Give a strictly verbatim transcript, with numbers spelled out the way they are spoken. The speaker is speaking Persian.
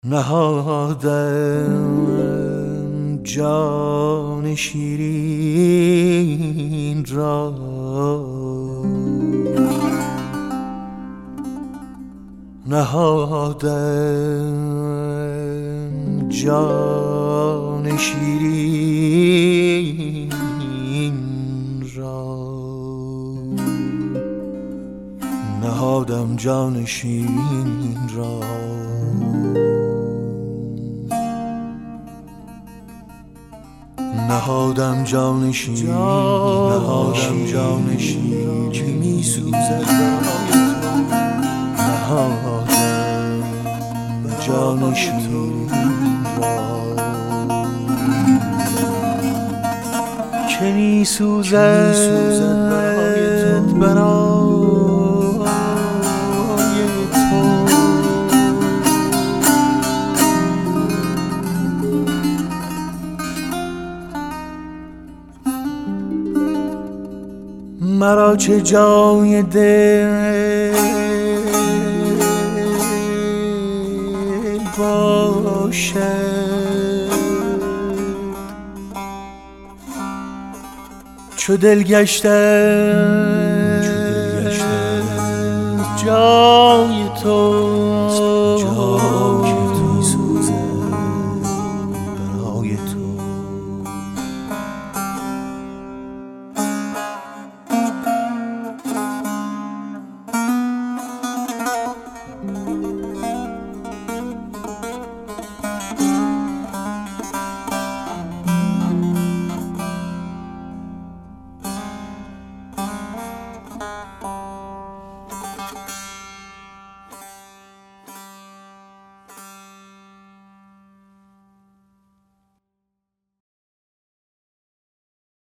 نهادم جان شیرین را نهادم جان شیرین را نهادم جان شیرین را نهادم جان شیرین نهادم جان شیرین که می سوزد نهادم جان شیرین را که می سوزد برای مرا چه جای دل باشد چو دل گشتم جای تو